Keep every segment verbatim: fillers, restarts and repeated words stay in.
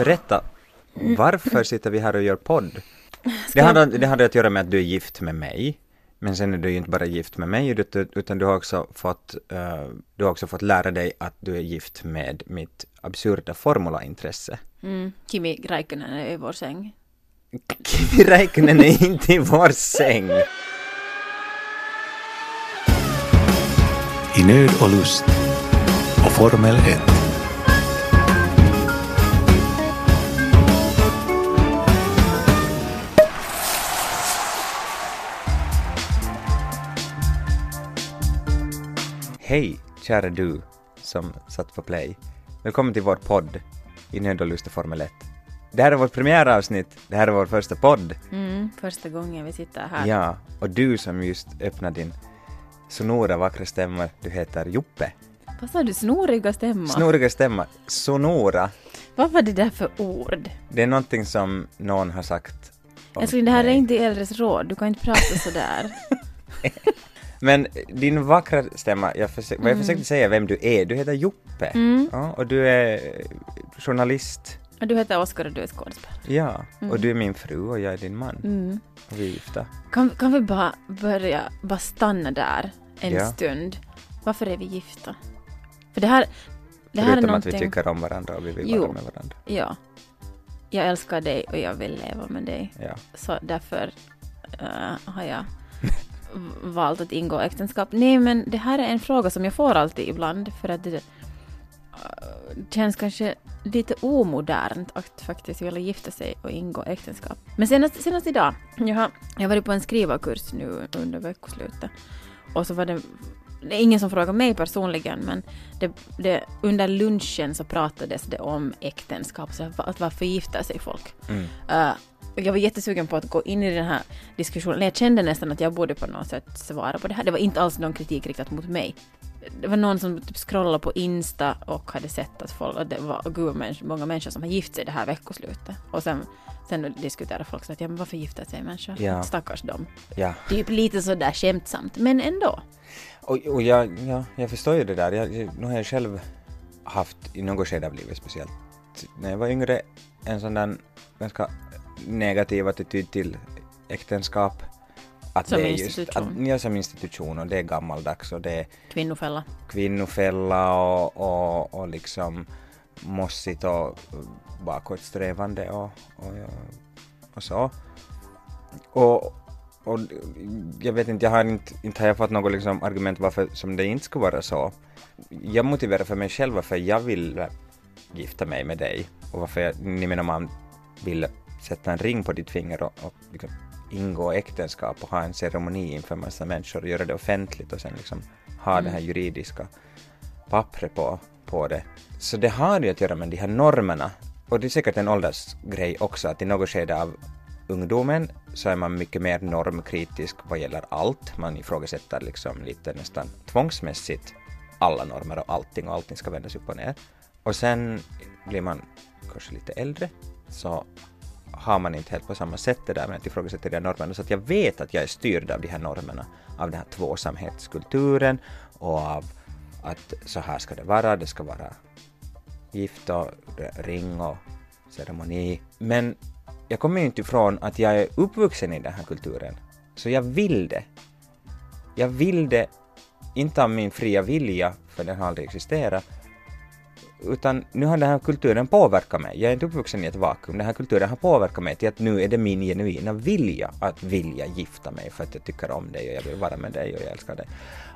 Berätta, varför sitter vi här och gör podd? Det hade, det hade att göra med att du är gift med mig. Men sen är du ju inte bara gift med mig, utan du har också fått, uh, du har också fått lära dig att du är gift med mitt absurda formulaintresse. Mm. Kimi Räikkönen är i vår säng. Kimi Räikkönen är inte i vår säng. I nöd och lust och Formel ett. Hej, kära du som satt på play. Välkommen till vår podd i nöd och lust och Formel ett. Det här är vårt premiäravsnitt. Det här är vår första podd. Mm, första gången vi sitter här. Ja, och du som just öppnade din sonora vackra stämma, du heter Joppe. Vad sa du? Snoriga stämma? Snoriga stämma. Sonora. Vad var det där för ord? Det är någonting som någon har sagt. Älskling, det här mig. Är inte äldres råd. Du kan inte prata sådär. Men din vackra stämma, jag försökte, mm. vad jag försökte säga vem du är. Du heter Joppe. Mm. Ja, och du är journalist. Och du heter Oskar och du är skådespelare. Ja, mm. och du är min fru och jag är din man. Mm. Och vi är gifta. Kan, kan vi bara börja, bara stanna där en ja. stund? Varför är vi gifta? För det här, det här är någonting... att vi tycker om varandra och vi vill jo, vara med varandra. Ja, jag älskar dig och jag vill leva med dig. Ja. Så därför uh, har jag valt att ingå äktenskap. Nej, men det här är en fråga som jag får alltid ibland, för att det uh, känns kanske lite omodernt att faktiskt vilja gifta sig och ingå äktenskap. Men senast, senast idag, jag har, jag har varit på en skrivarkurs nu under veckoslutet, och så var det, det är ingen som frågar mig personligen, men det, det, under lunchen så pratades det om äktenskap, så att varför gifta sig folk. Mm. Uh, jag var jättesugen på att gå in i den här diskussionen. Jag kände nästan att jag borde på något sätt svara på det här. Det var inte alls någon kritik riktat mot mig. Det var någon som typ scrollade på Insta och hade sett att folk, att det var gud, människor, många människor som har gift sig det här veckoslutet. Och sen, sen diskuterade folk så att ja, men varför gifta sig människor? Ja. Stackars dem. Ja. Typ lite sådär skämtsamt, men ändå. Och, och jag, ja, jag förstår ju det där. Jag, jag, nu har jag själv haft i något skede av livet, speciellt när jag var yngre, en sån där ganska negativ attityd till äktenskap. Att som det är institution. Just, att, ja, som institution, och det är gammaldags och det är kvinnofälla. Kvinnofälla och, och, och liksom mossigt och bakåtsträvande och, och, och så. Och, och jag vet inte, jag har inte, inte har jag fått något liksom argument varför som det inte ska vara så. Jag motiverar för mig själv varför jag vill gifta mig med dig, och varför jag, ni menar man vill sätta en ring på ditt finger och, och liksom ingå äktenskap och ha en ceremoni inför massa människor och göra det offentligt och sen liksom ha mm. det här juridiska pappret på, på det. Så det har ju att göra med de här normerna, och det är säkert en åldersgrej också, att i något skede av ungdomen så är man mycket mer normkritisk vad gäller allt. Man ifrågasätter liksom lite nästan tvångsmässigt alla normer och allting, och allting ska vändas upp och ner. Och sen blir man kanske lite äldre, så har man inte helt på samma sätt det där med att ifrågasätta de här normerna. Så att jag vet att jag är styrd av de här normerna, av den här tvåsamhetskulturen och av att så här ska det vara, det ska vara gift och ring och ceremoni. Men jag kommer ju inte ifrån att jag är uppvuxen i den här kulturen. Så jag vill det. Jag vill det, inte av min fria vilja, för den har aldrig existerat. Utan nu har den här kulturen påverkat mig. Jag är inte uppvuxen i ett vakuum. Den här kulturen har påverkat mig till att nu är det min genuina vilja att vilja gifta mig, för att jag tycker om dig och jag vill vara med dig och jag älskar dig.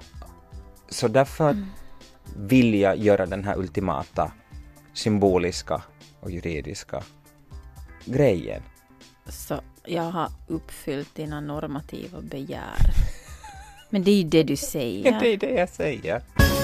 Så därför mm. vill jag göra den här ultimata, symboliska och juridiska grejen. Så jag har uppfyllt dina normativa begär. Men det är ju det du säger. Ja, det är det jag säger.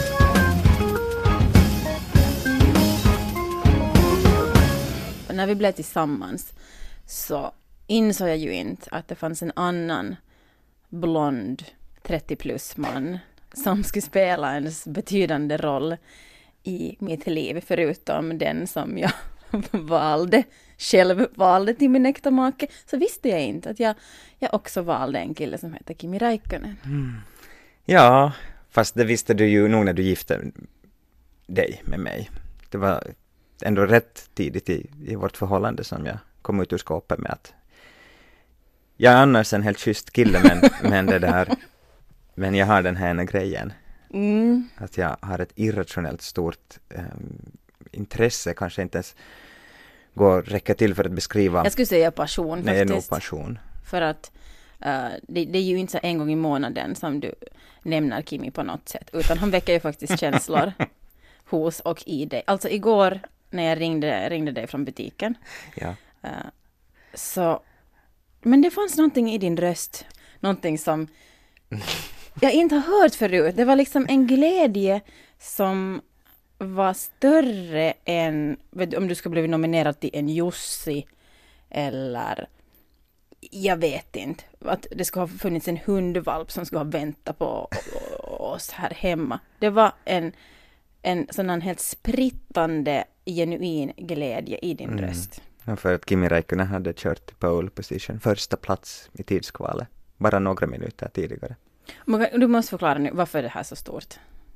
När vi blev tillsammans så insåg jag ju inte att det fanns en annan blond trettio plus man som skulle spela en betydande roll i mitt liv, förutom den som jag valde, själv valde till min äkta make. Så visste jag inte att jag, jag också valde en kille som heter Kimi Räikkönen. Mm. Ja, fast det visste du ju nog när du gifte dig med mig. Det var ändå rätt tidigt i, i vårt förhållande som jag kom ut ur skåpet med att jag är annars en helt schysst kille, men, men det där, men jag har den här ena grejen. Mm. Att jag har ett irrationellt stort um, intresse, kanske inte ens går räcka till för att beskriva. Jag skulle säga passion faktiskt. Det är nog passion. För att uh, det, det är ju inte så en gång i månaden som du nämner Kimi på något sätt, utan han väcker ju faktiskt känslor hos och i dig. Alltså igår när jag ringde, ringde dig från butiken. Ja. Uh, så, men det fanns någonting i din röst, någonting som jag inte har hört förut. Det var liksom en glädje som var större än, vet du, om du skulle bli nominerad till en Jussi eller jag vet inte, att det skulle ha funnits en hundvalp som skulle ha väntat på oss här hemma. Det var en, en sån här helt sprittande, genuin glädje i din mm. röst. Ja, för att Kimi Räikkönen hade kört till pole position, första plats i tidskvalet, bara några minuter tidigare. Du måste förklara nu, varför är det här så stort?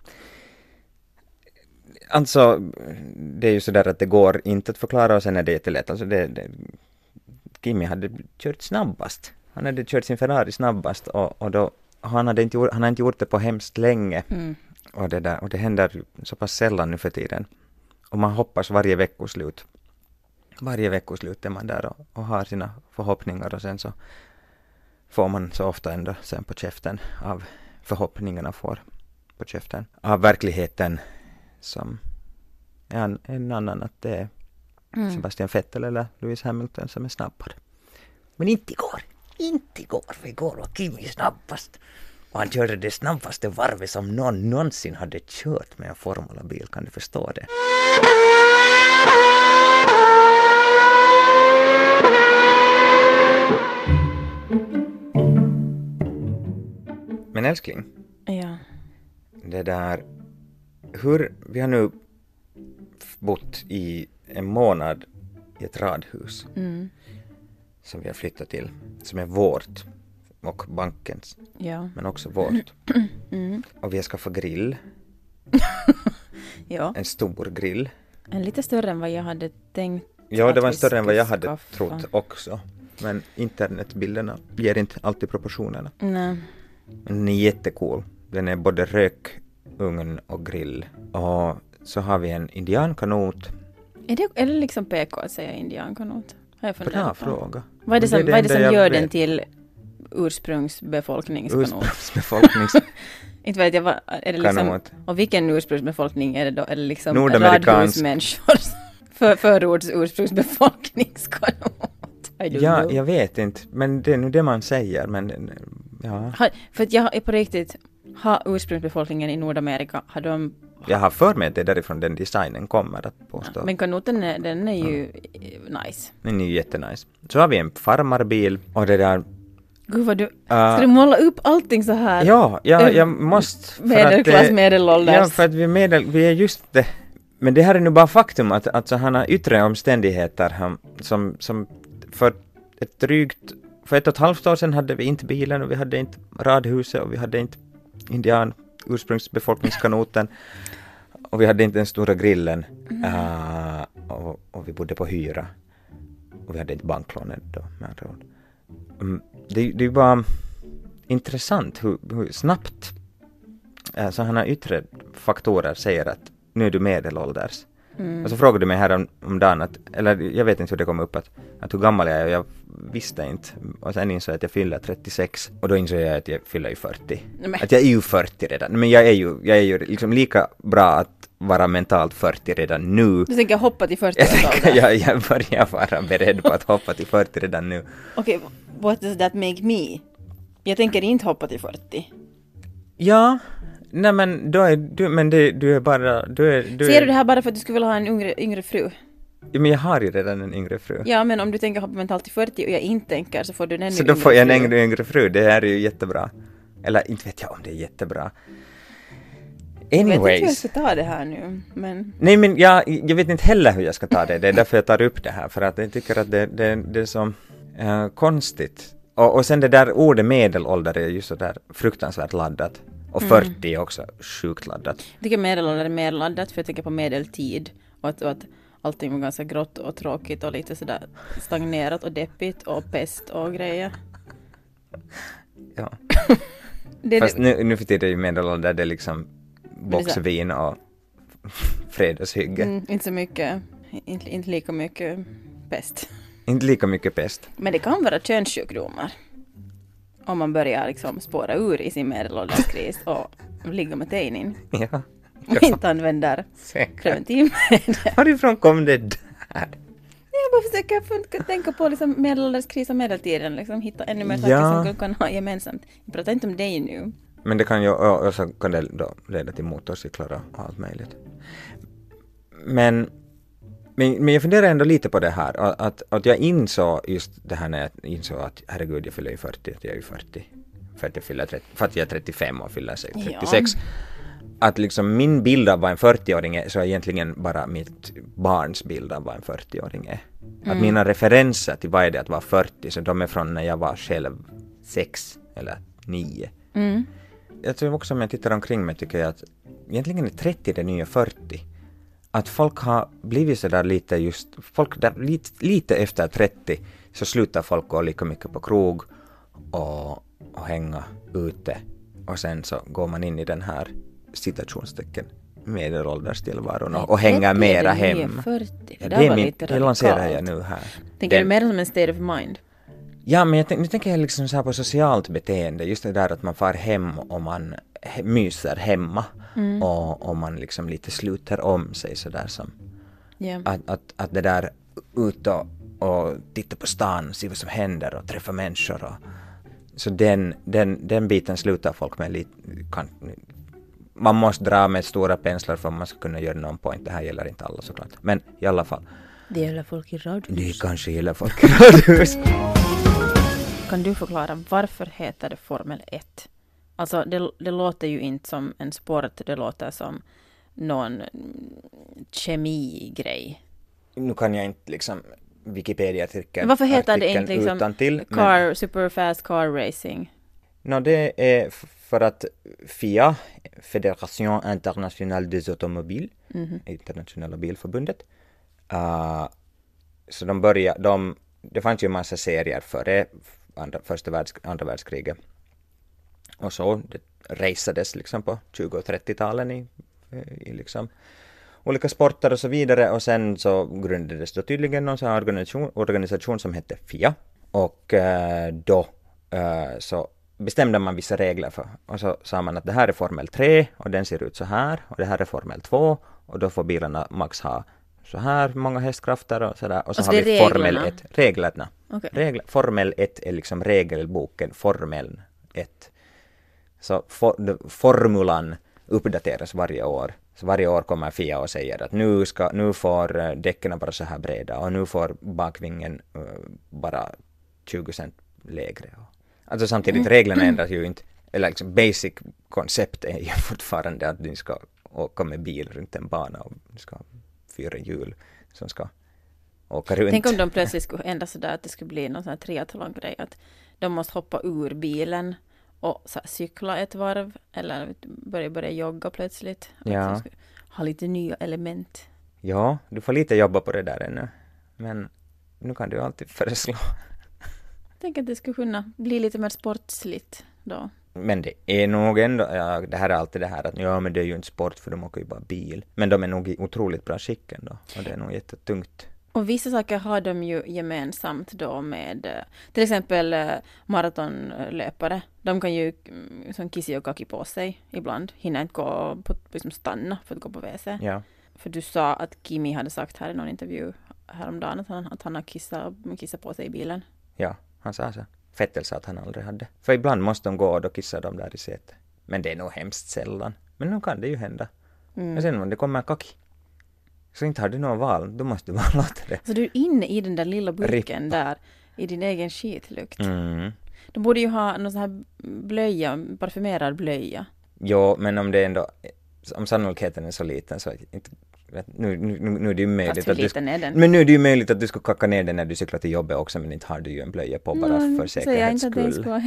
Alltså, det är ju sådär att det går inte att förklara och sen är det jättelätt. Alltså det, det, Kimi hade kört snabbast. Han hade kört sin Ferrari snabbast och, och då, han, hade inte, han hade inte gjort det på hemskt länge. Mm. Och, det där, och det händer så pass sällan nu för tiden. Och man hoppas varje veckoslut. Varje veckoslut är man där och, och har sina förhoppningar och sen så får man så ofta ändå sen på käften av förhoppningarna får på käften. Av verkligheten som är en, en annan, att det är mm. Sebastian Vettel eller Lewis Hamilton som är snabbare. Men inte igår, inte igår, för igår var Kimi snabbast. Och han körde det snabbaste varvet som någon någonsin hade kört med en formulabil, kan du förstå det? Men älskling, ja. Det där, hur, vi har nu bott i en månad i ett radhus mm. som vi har flyttat till, som är vårt och bankens, ja. Men också vårt. Mm. Och vi har skaffat grill. Ja. En stor grill. En lite större än vad jag hade tänkt. Ja, det var en större än vad jag hade skaffa. trott också. Men internetbilderna ger inte alltid proportionerna. Nej. Men den är jättecool. Den är både rökugn och grill. Och så har vi en indiankanot. Är det, är det liksom P K att säga indiankanot? Har jag funderat Bra på. fråga. Vad är det som, det är det vad är det som gör vet. den till ursprungsbefolkningskanot? Ursprungsbefolknings... Inte vet jag, vad, är det liksom, och vilken ursprungsbefolkning är det då? Är det liksom radhusmänniskor för förords ursprungsbefolkningskanot? Ja, know. Jag vet inte. Men det är nog det man säger. Men, ja. ha, för att jag är på riktigt, har ursprungsbefolkningen i Nordamerika, har de... Jag har för mig att det är därifrån den designen kommer att påstå. Ja, men kanoten är, den är ju mm. nice. Den är ju jättenice. Så har vi en farmarbil och det där... Gud vad du... Ska uh, du måla upp allting så här? Ja, ja jag måste... Medelklass, medelålders. Ja, för att vi är, medel, vi är just det. Men det här är nu bara faktum att alltså, han har yttre omständigheter han, som, som för ett drygt... För ett och ett halvt år sedan hade vi inte bilen och vi hade inte radhuset och vi hade inte indian ursprungsbefolkningskanoten och vi hade inte den stora grillen mm. uh, och, och vi bodde på hyra och vi hade inte banklånet då med andra ord. Um, det, det är bara intressant hur, hur snabbt uh, sådana yttre faktorer säger att nu är du medelålders. Mm. Och så frågade du mig här om, om dagen att, eller jag vet inte hur det kom upp att, att hur gammal jag är och jag visste inte. Och sen insåg jag att jag fyller trettiosex och då insåg jag att jag fyller ju fyrtio. Nej. Att jag är ju fyrtio redan. Men jag är ju, jag är ju liksom lika bra att vara mentalt fyrtio redan nu. Du tänker hoppa till fyrtio? Jag, tänker, jag, jag börjar vara beredd på att hoppa till fyrtio redan nu. Okej, okay, what does that make me? Jag tänker inte hoppa till fyrtio. Ja, nej men då är du, men det, du är bara... Du är, du Ser är, du det här bara för att du skulle vilja ha en yngre, yngre fru? Ja, men jag har ju redan en yngre fru. Ja, men om du tänker hoppa mentalt till fyrtio och jag inte tänker så får du en ännu Så då får jag en yngre, yngre fru, det här är ju jättebra. Eller inte vet jag om det är jättebra. Anyways. Jag vet inte hur jag ska ta det här nu, men... Nej, men jag, jag vet inte heller hur jag ska ta det. Det är därför jag tar upp det här, för att jag tycker att det, det, det är så äh, konstigt. Och, och sen det där ordet medelålder är ju så där fruktansvärt laddat. Och fyrtio mm. är också sjukt laddat. Jag tycker medelålder är mer laddat för jag tänker på medeltid. Och att, och att, allting var ganska grått och tråkigt och lite sådär stagnerat och deppigt och pest och grejer. Ja. det, Fast det, nu, nu för tiden är ju medelålder det är liksom boxvin och fredagshygge. mm, inte så mycket, inte, inte lika mycket pest. Inte lika mycket pest. Men det kan vara könssjukdomar. Om man börjar liksom spåra ur i sin medelålderskris och ligga med teinin. Ja. Och inte använder Säkert. preventivmedel. Varifrån kom det där? Jag bara försöker funka, tänka på liksom medelålderskris och medeltiden. Liksom, hitta ännu mer saker Ja. som vi kan ha gemensamt. Jag pratar inte om dig nu. Men det kan ju och, och så kan det då leda till motorcyklar och allt möjligt. Men, men, men jag funderar ändå lite på det här. Att, att jag insåg just det här när jag insåg att herregud jag fyller ju fyrtio, att jag är ju fyrtio. För att jag, fyller trettio, för att jag är trettiofem och fyller trettiosex. Ja. Att liksom min bild av vad en fyrtioåring är så är egentligen bara mitt barns bild av vad en fyrtioåring är. Mm. Att mina referenser till vad är det att vara fyrtio så de är från när jag var själv sex eller nio. Mm. Jag tror också om jag tittar omkring mig tycker jag att egentligen är trettio det nya fyrtio. Att folk har blivit så där lite just, folk där lite, lite efter trettio så slutar folk gå lika mycket på krog och, och hänga ute. Och sen så går man in i den här citationstecken medelålderstillvaron och, och hänga mera hem. fyrtio, Ja, det är min, det lanserar jag nu här. Tänker den, du mer som en state of mind? Ja, men jag tänk, nu tänker jag liksom så här på socialt beteende. Just det där att man far hem och man he, myser hemma. Mm. Och, och man liksom lite sluter om sig så där som. Yeah. Att, att, att det där ut och, och titta på stan, se vad som händer och träffa människor. Och, så den, den, den biten slutar folk med lite. Kan, man måste dra med stora penslar för att man ska kunna göra någon point. Det här gäller inte alla såklart. Men i alla fall. Det gäller folk i radhus. Det kanske gäller folk i radhus. Kan du förklara varför heter det Formel ett? Alltså det, det låter ju inte som en sport, det låter som någon kemigrej. Nu kan jag inte liksom Wikipedia-artikeln. Varför heter det inte liksom utantill, car, men... superfast car racing? No, det är för att F I A, Fédération Internationale des Automobiles, mm-hmm. internationella bilförbundet, uh, så de började, de, det fanns ju en massa serier före andra, första världs, andra världskriget. Och så det raceades liksom på tjugo- och trettio-talen i, i liksom olika sporter och så vidare. Och sen så grundades då tydligen någon sån här organisation, organisation som hette F I A. Och eh, då eh, så bestämde man vissa regler för. Och så sa man att det här är Formel tre och den ser ut så här. Och det här är Formel två och då får bilarna max ha så här många hästkrafter och sådär. Och så alltså har vi reglerna. Formel ett. Reglerna. Okay. Regler, Formel ett är liksom regelboken, Formel ett. Så for, formulan uppdateras varje år. Så varje år kommer F I A och säger att nu, ska, nu får däcken bara så här breda och nu får bakvingen uh, bara tjugo cent lägre. Alltså samtidigt mm. reglerna ändras ju inte. Eller liksom basic koncept är ju fortfarande att du ska åka med bil runt en bana och du ska ha fyra hjul som ska åka runt. Tänk om de plötsligt skulle ändra så där att det skulle bli någon sån här triathlon-grej att de måste hoppa ur bilen och så här, cykla ett varv eller börja, börja jogga plötsligt. Ja. Ha lite nya element. Ja, du får lite jobba på det där ännu. Men nu kan du alltid föreslå. Tänk att det skulle kunna bli lite mer sportsligt då. Men det är nog ändå, ja, det här är alltid det här att ja men det är ju inte sport för de åker ju bara bil. Men de är nog i otroligt bra skick ändå. Och det är nog jättetungt. Och vissa saker har de ju gemensamt då med till exempel maratonlöpare. De kan ju som kissi och kaki på sig ibland. Hinner inte gå på, liksom stanna för att gå på W C. Ja. För du sa att Kimi hade sagt här i någon intervju häromdagen att han, att han har kissat, kissat på sig i bilen. Ja, han sa så. Vettel sa att han aldrig hade. För ibland måste de gå och då kissar de där i sätet. Men det är nog hemskt sällan. Men nu kan det ju hända. Mm. Och sen om det kommer kaki. Så inte har du någon val, då måste du bara låta det. Så du är inne i den där lilla burken Rippa. där, i din egen skitlukt. Mm. De borde ju ha någon sån här blöja, parfymerad blöja. Jo, men om det är ändå, om sannolikheten är så liten så inte, nu, nu, nu är det ju möjligt att du, men nu är det ju möjligt att du ska kacka ner den när du cyklar till jobbet också, men inte har du ju en blöja på bara mm, för säkerhets skull. Så jag inte att det skulle ha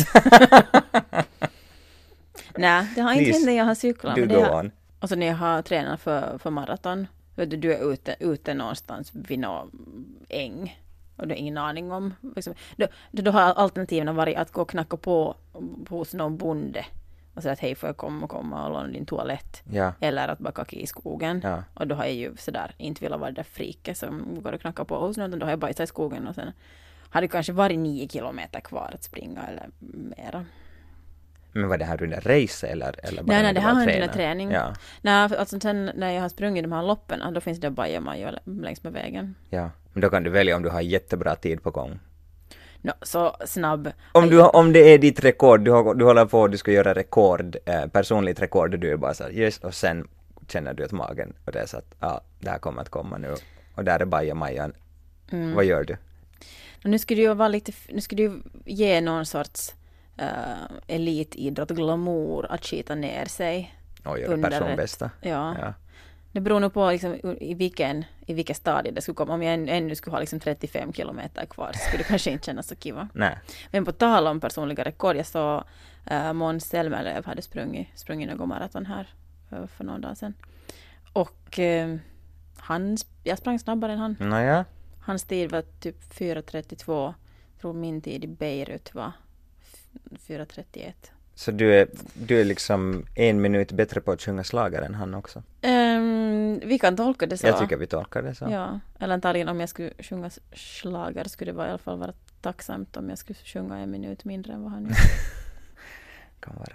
hänt. Nej, det har inte hänt när jag har cyklat. Du det går har, on. och så när jag har tränat för, för maraton Vet du, du är ute, ute någonstans vid någon äng och du har ingen aning om. Liksom, då, då har alternativen varit att gå och knacka på, på hos någon bonde och säga att hej, får jag komma och komma och låna din toalett. Ja. Eller att bara kacka i skogen. Ja. Och då har jag ju sådär inte velat vara där friket som går och knacka på hos någon. Då har jag bajsat i skogen och sen har det kanske varit nio kilometer kvar att springa eller mera. Men var det här under race eller, eller bara Nej, nej, när det du här var har tränare? under träning. Ja. Nej, för alltså sen när jag har sprungit de här loppen, då finns det bajamajo längs med vägen. Ja, men då kan du välja om du har jättebra tid på gång. No, så snabb. Om, du, har- om det är ditt rekord, du, har, du håller på, du ska göra rekord, eh, personligt rekord, och du är bara så här, yes, och sen känner du att magen, och det är så att, ja, det här kommer att komma nu, och där är bajamajan. Mm. Vad gör du? Och nu skulle det ju vara lite, nu skulle det ju ge någon sorts uh, elitidrott, glamour att skita ner sig. Och göra Under personbästa. Ja. Ja. Det beror nog på liksom, i vilken i vilken stadie det skulle komma. Om jag än, ännu skulle ha liksom trettiofem kilometer kvar så skulle det kanske inte kännas så kiva. Nej. Men på tal om personliga rekord, jag såg uh, Måns Zelmerlöw hade sprungit, sprungit någon maraton här uh, för någon dag sedan. Och uh, han, jag sprang snabbare än han. Nåja. Hans tid var typ fyra trettiotvå. Jag tror min tid i Beirut var fyra trettioett. Så du är, du är liksom en minut bättre på att sjunga slager än han också? Um, vi kan tolka det så. Jag tycker vi tolkar det så. Ja, eller antagligen om jag skulle sjunga slager skulle det vara, i alla fall vara tacksamt om jag skulle sjunga en minut mindre än vad han gör. Kan vara.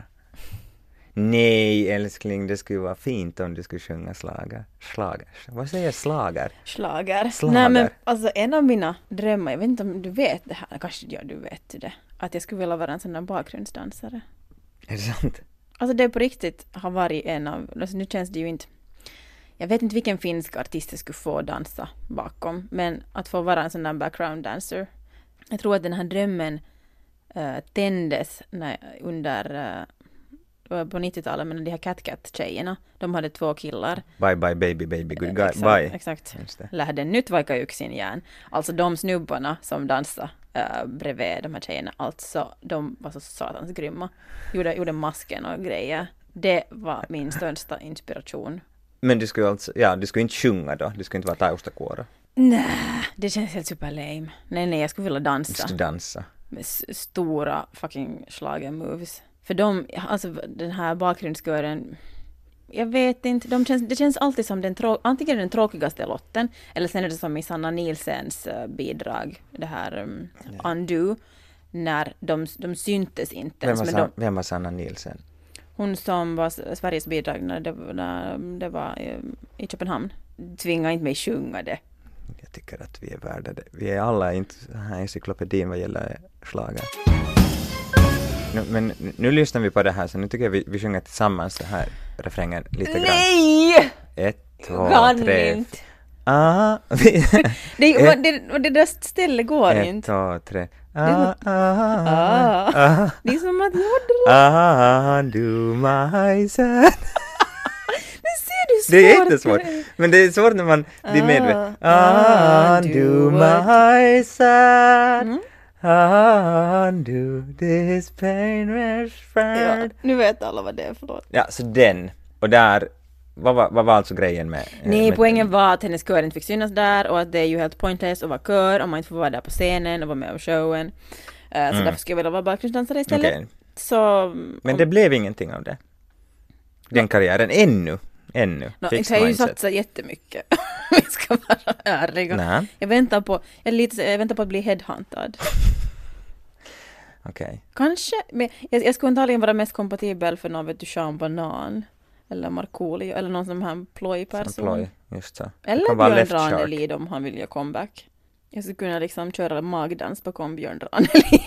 Nej, älskling, det skulle vara fint om du skulle sjunga slager. Slager. Vad säger slager? Slager. Slager. Nej, men alltså en av mina drömmar, jag vet inte om du vet det här, kanske ja, du vet det, att jag skulle vilja vara en sån där bakgrundsdansare. Är det sant? Alltså det på riktigt har varit en av, alltså nu känns det ju inte, jag vet inte vilken finsk artist jag skulle få dansa bakom, men att få vara en sån där background dancer. Jag tror att den här drömmen uh, tändes när, under uh, på nittiotalet, men de här Cat Cat-tjejerna, de hade två killar. Bye bye baby baby good guy. Exakt, Bye. exakt. Just det. Lähde nyt vaikka yksin jään. Alltså de snubbarna som dansade äh, bredvid de här tjejerna, alltså de var så satans grymma. Gjorde, gjorde masken och grejer. Det var min största inspiration. Men du skulle alltså, ja, du skulle inte sjunga då? Du skulle inte vara taustakåra? Nej, det känns helt super lame. Nej, nej, jag skulle vilja Du dansa. skulle dansa. Med s- stora fucking schlager moves. För de, alltså den här bakgrundskören, jag vet inte, de känns, det känns alltid som den, trå- antingen den tråkigaste lotten, eller sen är det som i Sanna Nielsens uh, bidrag, det här um, Ja. Undo, när de, de syntes inte Vem ens, var, men Sa- de, vem var Sanna Nielsen? hon som var S- Sveriges bidrag när det, när det var um, i Köpenhamn, tvingade inte mig sjunga det. Jag tycker att vi är värda det. Vi är alla inte här i encyklopedin vad gäller schlager. Nu, men nu lyssnar vi på det här, så nu tycker jag vi, vi sjunger tillsammans det här refrängen lite grann. Nej! Ett, två, Kan tre. inte. Ah, Det, Ett- det, det där stället går ett, inte. två, tre. är Ah, som- ah, ah, Det är som att joddla. ah, do my son. Det ser du svårt. Det är jättesvårt. Men det är svårt när man blir medveten. Ah, Undo what? my sad. Mm. Undo this pain was Ja, friend. nu vet alla vad det är, förlåt. Ja, så den. Och där, vad var, vad var alltså grejen med... eh, Nej, med, poängen var att hennes kör inte fick synas där och att det är ju helt pointless att vara kör om man inte får vara där på scenen och vara med om showen. Uh, Så Mm. därför skulle jag vilja vara bakgrundsdansare istället. Okej. Så... Men om- det blev ingenting av det. Den karriären, ännu. Ännu. No, Fixed inte har jag ju mindset. satsat jättemycket. Vi ska vara ärliga. Nej, Jag väntar på, jag, är lite, jag väntar på att bli headhuntad. okej. Kanske, men jag, jag skulle antagligen vara mest kompatibel för någon, vet du, Sean Banan eller Markoolio eller någon sån här ploj-person. Ploj, just så. Det Eller kan vara Björn left shark. Ranelid om han vill göra comeback. Jag skulle kunna liksom köra magdans bakom Björn Ranelid.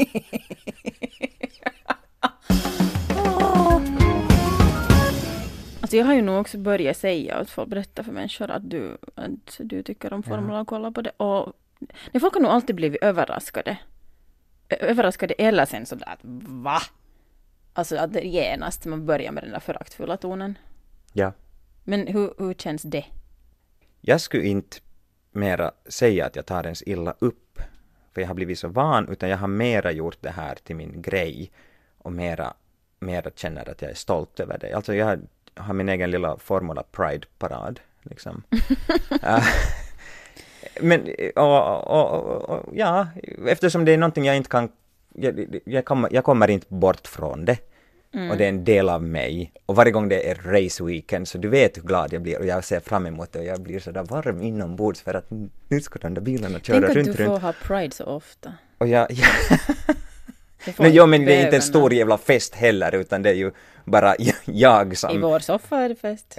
Alltså jag har ju nog också börjat säga att folk berättar för människor att du, att du tycker om Formula och kollar på det. Och nej, folk har nog alltid blivit överraskade. Ö- Överraskade eller sen sådär att va? Alltså att det genast man börjar med den där föraktfulla tonen. Ja. Men hur, hur känns det? Jag skulle inte mera säga att jag tar ens illa upp, för jag har blivit så van, utan jag har mera gjort det här till min grej och mera, mera känner att jag är stolt över det. Alltså jag har, har min egen lilla Formula Pride-parad liksom. uh, men och, och, och, och, ja, eftersom det är någonting jag inte kan jag, jag, kommer, jag kommer inte bort från det. Mm. Och det är en del av mig. Och varje gång det är race weekend så du vet hur glad jag blir och jag ser fram emot det och jag blir så där varm inombords för att nu ska de där bilarna köra runt, runt. Tänk att du får ha Pride så ofta. Och jag... jag Nej, jo, men det är inte en stor jävla fest heller utan det är ju bara jag som... I vår soffa är det fest.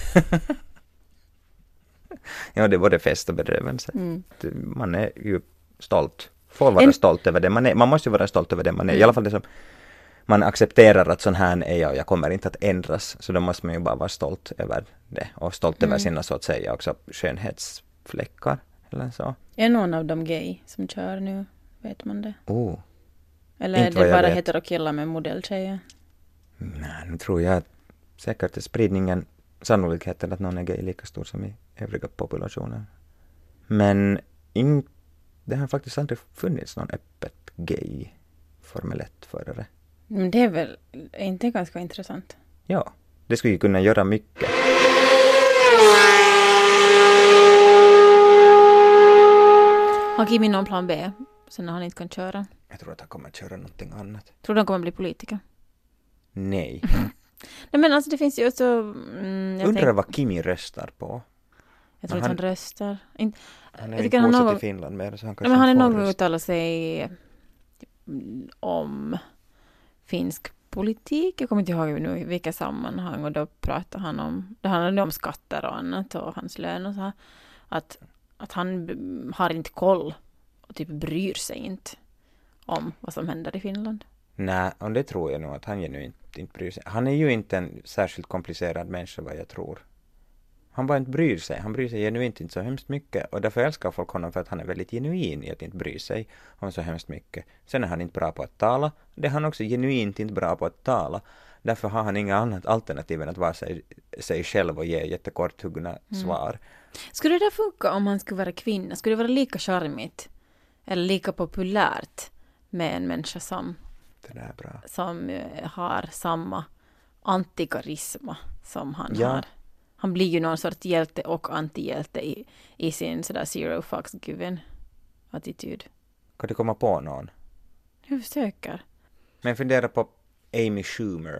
Ja, det var det fest och bedrövelse. Mm. Man är ju stolt. Får vara en... stolt över det man är. Man måste ju vara stolt över det man är. Mm. I alla fall det som man accepterar att sån här är jag och jag kommer inte att ändras. Så då måste man ju bara vara stolt över det. Och stolt mm. över sina så att säga också skönhetsfläckar. Eller så. Är någon av dem gay som kör nu? Vet man det? Oh. Eller är det bara heterokillar med modelltjejer? Nej, nu tror jag att säkert är spridningen, sannolikheten att någon är gay lika stor som i övriga populationen. Men in, det har faktiskt aldrig funnits någon öppet gay Formel ett-förare. Men det är väl inte ganska intressant? Ja, det skulle ju kunna göra mycket. Har Kimi någon plan B? Sen när han inte kan köra? Jag tror att han kommer att köra någonting annat. Tror du han kommer att bli politiker? Nej. Nej men alltså det finns ju så... Mm, jag undrar tänk... vad Kimi röstar på. Jag tror han, att han röstar. In... Han är inte bosatt någon... i Finland mer. Så han Nej, men han är nog uttalat sig om finsk politik. Jag kommer inte ihåg nu i vilka sammanhang. Och då pratar han om... Det handlar om skatter och annat och hans lön och så här. Att, att han har inte koll och typ bryr sig inte om vad som händer i Finland. Nej, och det tror jag nog att han genuint inte bryr sig. Han är ju inte en särskilt komplicerad människa vad jag tror. Han bara inte bryr sig. Han bryr sig genuint inte så hemskt mycket. Och därför älskar folk honom för att han är väldigt genuin i att inte bry sig om så hemskt mycket. Sen är han inte bra på att tala. Det är han också genuint inte bra på att tala. Därför har han inga annat alternativ än att vara sig, sig själv och ge jättekorthuggna mm. svar. Skulle det där funka om han skulle vara kvinna? Skulle det vara lika charmigt eller lika populärt med en människa som, det är bra. som uh, har samma antikarisma som han ja. har? Han blir ju någon sorts hjälte och antihjälte i, i sin sådär zero fucks given attityd. Kan du komma på någon? Jag försöker. Men fundera på Amy Schumer.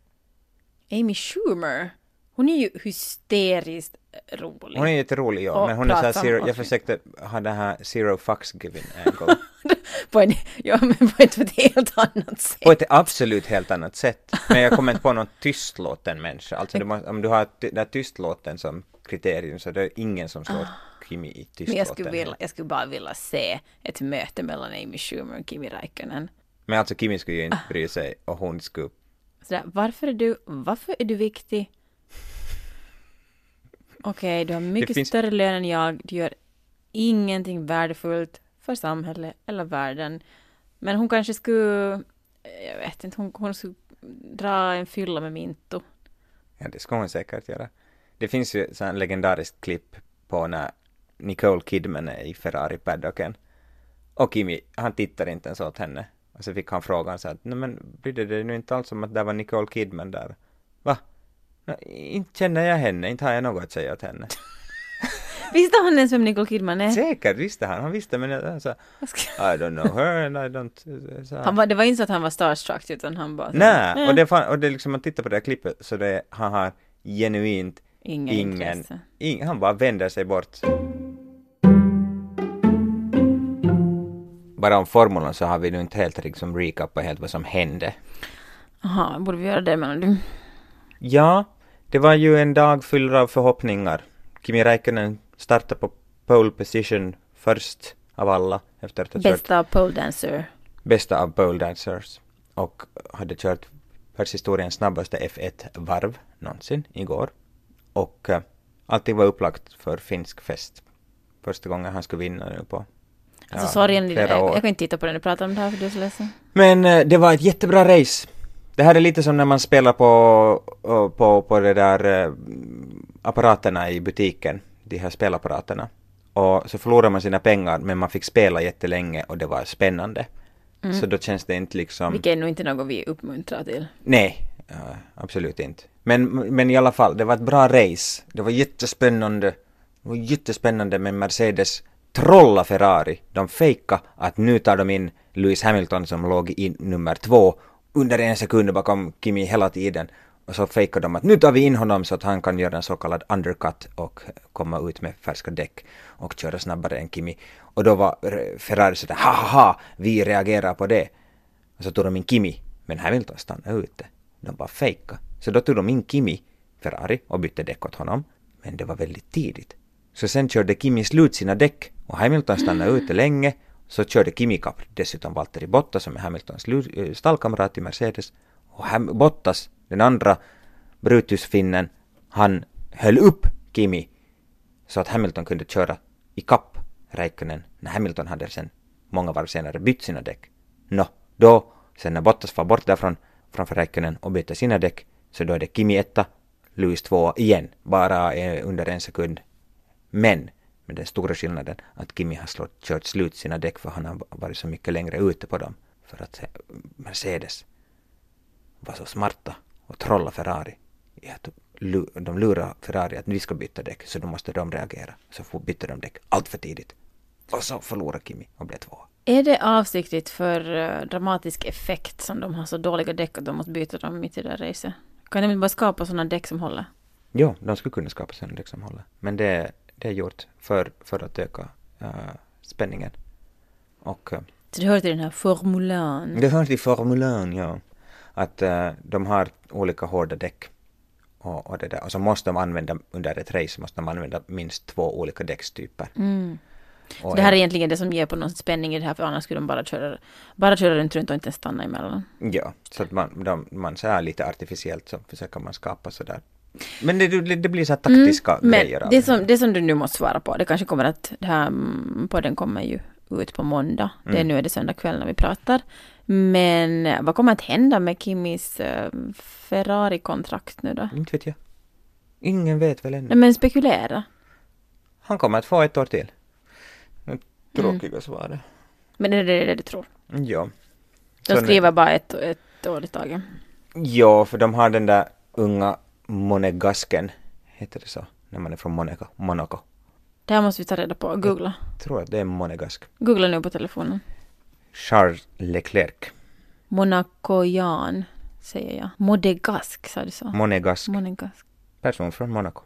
Amy Schumer? Hon är ju hysteriskt rolig. Hon är jätterolig, ja. Men hon är så här zero, jag försökte ha det här zero fucks given angle. på en, ja, men på ett helt annat sätt. På ett absolut helt annat sätt. Men jag kommer inte på någon tystlåten människa. Alltså du måste, om du har den där tystlåten som kriterium så det är ingen som slår Kimi i tystlåten. Men jag skulle, vilja, jag skulle bara vilja se ett möte mellan Amy Schumer och Kimi Räikkönen. Men alltså Kimi skulle ju inte bry sig och hon skulle... Sådär, varför är du, varför är du viktig? Okej, okay, du har mycket finns... större lön än jag. Du gör ingenting värdefullt för samhället eller världen. Men hon kanske skulle, jag vet inte, hon, hon skulle dra en fylla med Minto. Ja, det ska hon säkert göra. Det finns ju så en legendariskt klipp på när Nicole Kidman är i Ferrari-paddocken. Och Kimi, han tittar inte ens åt henne. Och så fick han frågan så att, nej men brydde det nu inte alls som att det var Nicole Kidman där? Va? No, inte känner jag henne, inte har jag något att säga åt henne. Visste han ens vem Nicole Kidman är? Säkert visste han, han visste men jag sa, I don't know her and I don't... Så. Han var, det var inte så att han var starstruck utan han bara... Nej, mm. och det fan, och det liksom man tittar på det här klippet så det han har genuint ingen, ingen ing, han bara vänder sig bort. Bara om formulan så har vi nu inte helt liksom recappat helt vad som hände. Jaha, borde vi göra det menar du? Ja, det var ju en dag full av förhoppningar. Kimi Räikkönen startade på pole position först av alla. Efter att ha Bästa kört, av pole dancer. Bästa av pole dancers. Och hade kört världshistoriens snabbaste F ett-varv någonsin igår. Och uh, allting var upplagt för finsk fest. Första gången han skulle vinna nu på Alltså ja, sorry, jag, jag kan inte titta på den du pratar om det här för du är så ledsen. Men uh, det var ett jättebra race. Det här är lite som när man spelar på, på, på det där uh, apparaterna i butiken. De här spelapparaterna. Och så förlorar man sina pengar men man fick spela jättelänge och det var spännande. Mm. Så då känns det inte liksom... Vilket är nog inte något vi uppmuntrar till. Nej, uh, absolut inte. Men, men i alla fall, det var ett bra race. Det var jättespännande. Det var jättespännande med Mercedes trolla Ferrari. De fejka att nu tar de in Lewis Hamilton som låg i nummer två under en sekund bakom Kimi hela tiden. Och så fejkade de att nu tar vi in honom så att han kan göra en så kallad undercut och komma ut med färska däck och köra snabbare än Kimi. Och då var Ferrari sådär, ha ha ha, vi reagerar på det. Och så tog de in Kimi, men Hamilton stannade ute. De bara fejkade. Så då tog de in Kimi, Ferrari, och bytte däck åt honom. Men det var väldigt tidigt. Så sen körde Kimi slut sina däck och Hamilton stannade ute länge. Så körde Kimi kapp dessutom Valtteri Bottas som är Hamiltons stallkamrat i Mercedes. Och Ham- Bottas, den andra Brutusfinnen, han höll upp Kimi så att Hamilton kunde köra i kapp Räikkönen när Hamilton hade sen många varv senare bytt sina däck. Nå, då, sen när Bottas var bort därifrån framför Räikkönen och bytte sina däck, så då är det Kimi etta, Lewis två igen, bara eh, under en sekund. Men med den stora skillnaden att Kimi har slått, kört slut sina däck för han har varit så mycket längre ute på dem. För att Mercedes var så smarta och trolla Ferrari. Att de lurar Ferrari att vi ska byta däck, så då måste de reagera. Så får byta de däck allt för tidigt. Och så förlorar Kimi och blir två. Är det avsiktligt för uh, dramatisk effekt som de har så dåliga däck att de måste byta dem mitt i det där racet? Kan de bara skapa sådana däck som håller? Jo, de skulle kunna skapa sådana däck som håller. Men det, det är gjort för, för att öka uh, spänningen. Och, uh, så det hör till den här formulan? Det hör till formulan, ja. Att uh, de har olika hårda däck. Och, och, det där. Och så måste de använda, under ett race måste de använda minst två olika däckstyper. Mm. Så det här är egentligen det som ger på någon spänning i det här, för annars skulle de bara köra, bara köra runt runt och inte stanna emellan. Ja, så att man, de, man så här lite artificiellt så försöker man skapa sådär. Men det, det, det blir så här taktiska mm, grejer. Men det som, det som du nu måste svara på, det kanske kommer att, det här podden kommer ju ut på måndag. Mm. Det är nu är det söndag kväll när vi pratar. Men vad kommer att hända med Kimis uh, Ferrari-kontrakt nu då? Inte vet jag. Ingen vet väl ännu. Nej, men spekulera. Han kommer att få ett år till. Tråkiga mm. svaret. Men är det det du tror? Ja. De skriver bara ett, ett år i taget. Ja, för de har den där unga monegasken, heter det så, när man är från Monaco. Monaco. Det här måste vi ta reda på och googla. Jag tror att det är monegask. Googla nu på telefonen. Charles Leclerc. Monacoian, säger jag. Monegask, sa du så? Monegask. Monegask. Person från Monaco.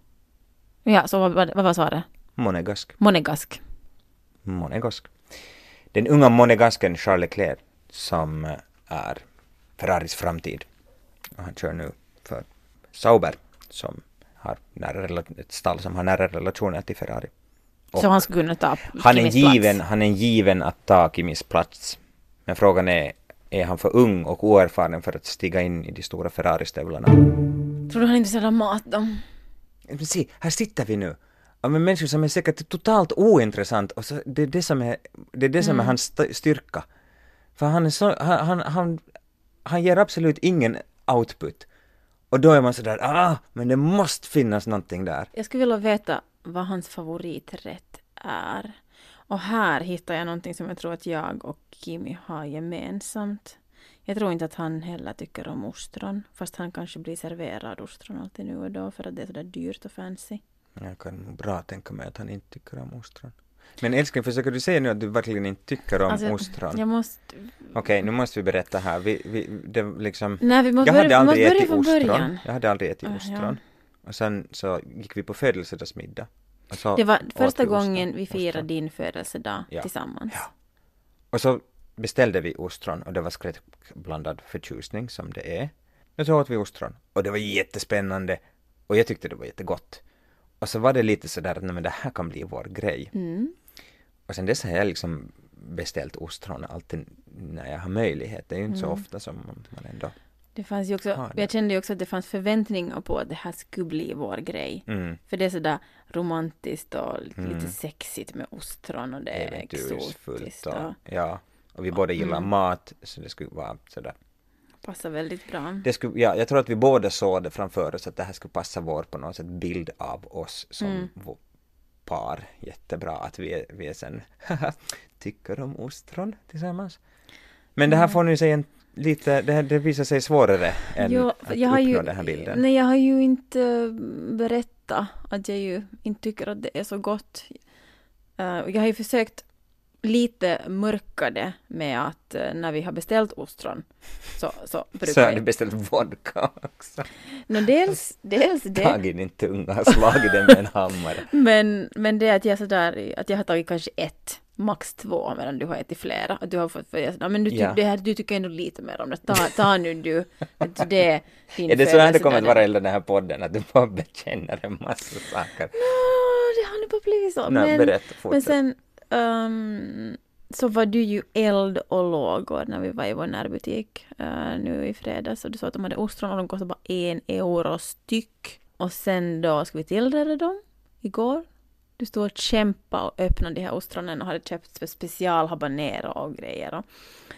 Ja, så vad, vad var svaret? Monegask. Monegask. Monegask. Den unga monegasken Charles Leclerc som är Ferraris framtid. Och han kör nu för Sauber som har nära, ett stall som har nära relationer till Ferrari. Och så han skulle kunna ta han är Kimis given, plats? Han är given att ta Kimis plats. Men frågan är, är han för ung och oerfaren för att stiga in i de stora Ferrari-stövlarna? Tror du han inte säljer mat då? Men se, här sitter vi nu. Ja, men människor som är säkert totalt ointressant och så, det är det som är, det är, det som mm. är hans styrka. För han, är så, han, han, han, han ger absolut ingen output. Och då är man sådär, ah, men det måste finnas någonting där. Jag skulle vilja veta vad hans favoriträtt är. Och här hittar jag någonting som jag tror att jag och Kimi har gemensamt. Jag tror inte att han heller tycker om ostron. Fast han kanske blir serverad ostron alltid nu och då för att det är sådär dyrt och fancy. Jag kan bra tänka mig att han inte tycker om ostron. Men älskling, försöker du säga nu att du verkligen inte tycker om alltså, ostron? Jag måste... Okej, okay, nu måste vi berätta här. Vi, vi, det liksom... Nej, vi måste jag hade börja, aldrig måste ätit från ostron. början. Jag hade aldrig ätit uh, ostron. Ja. Och sen så gick vi på födelsedagsmiddag. Och så det var första vi gången ostron, vi firade ostron. din födelsedag ja. tillsammans. Ja. Och så beställde vi ostron och det var skräckblandad förtjusning som det är. Och så åt vi ostron. Och det var jättespännande. Och jag tyckte det var jättegott. Och så var det lite sådär att nej, men det här kan bli vår grej. Mm. Och sen dess har jag liksom beställt ostron alltid när jag har möjlighet. Det är ju inte mm. så ofta som man ändå det fanns ju också, jag kände ju också att det fanns förväntningar på att det här skulle bli vår grej. Mm. För det är sådär romantiskt och lite, mm. lite sexigt med ostron och det är exotiskt. Och, och, ja, och vi båda gillar mm. mat så det skulle vara sådär. Passar väldigt bra. Det skulle, ja, jag tror att vi båda såg det framför oss att det här skulle passa vår på något sätt bild av oss som mm. vår par. Jättebra att vi är, vi är sen tycker om ostron tillsammans. Men det här får nu säga en lite, det, det visar sig svårare än Jo, att jag har uppnå ju, den här bilden. nej, jag har ju inte berättat att jag ju inte tycker att det är så gott. Uh, jag har ju försökt lite mörka det med att uh, när vi har beställt ostron så, så brukar Så har jag... du beställt vodka också. No, dels, dels det. Tagit din tunga och slagit den med en hammare. Men, men det är att jag sådär, att jag har tagit kanske ett, max två, medan du har ätit flera. Att du har fått, för jag sådär, men du, ty, Ja. det här, du tycker ändå lite mer om det. Ta, ta nu du, att det är din Är det så här det födelse kommer att där vara det- i den här podden? Att du bara bekänner en massa saker? Nå, det har nu bara blivit så. Nej, men, berätta, men fortsätt. sen um, så var du ju eld och lågor när vi var i vår närbutik uh, nu i fredags. Och du sa att de hade ostron och de kostade bara en euro styck. Och sen då ska vi tillreda dem igår. Du stod och kämpade och öppnade de här ostronen och hade köpt för special habanero och grejer. Och,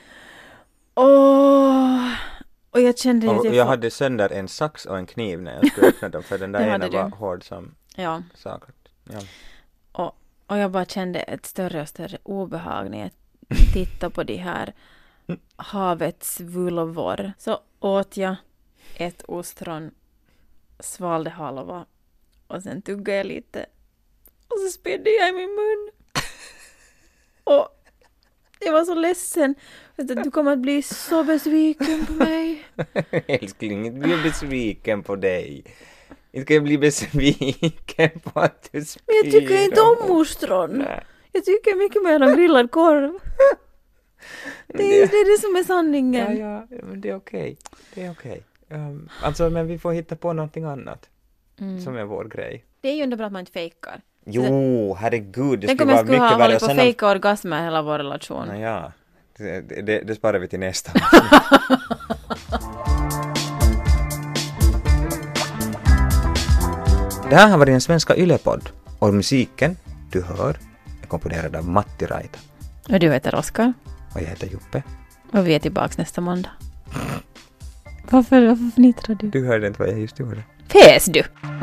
Åh, och jag kände att Och jag, jag får- hade sönder en sax och en kniv när jag skulle öppna dem, för den där Det ena hade du. var hård som ja, saker. Ja. och, och jag bara kände ett större och större obehag när jag tittade på de här havets vulvor. Så åt jag ett ostron, svalde halva och sen tuggade jag lite och så spydde jag i min mun. Och jag var så ledsen. Vet du, du kommer att bli så besviken på mig. Älskling, inte bli jag besviken på dig. Inte ska jag bli besviken på att du spyr. Men jag tycker inte om ostron. Nej. Jag tycker mycket mer om grillad korv. Det är det, är det som är sanningen. Ja, ja, men det är okej. Det är okej. Um, alltså, men vi får hitta på någonting annat Mm. som är vår grej. Det är ju ändå bra att man inte fejkar. Jo, herregud, det Tänk skulle om jag vara skulle mycket ha värre. hållit Och på sen att om- fejka orgasmer hela vår relation. Nå ja, det, det, det sparar vi till nästa. Det här har varit en svenska Yle-podd och musiken du hör är komponerad av Matti Raita. Och du heter Oskar. Och jag heter Juppe. Och vi är tillbaka nästa måndag. Varför, varför fnittrar du? Du hörde inte vad jag just gjorde. Fes du!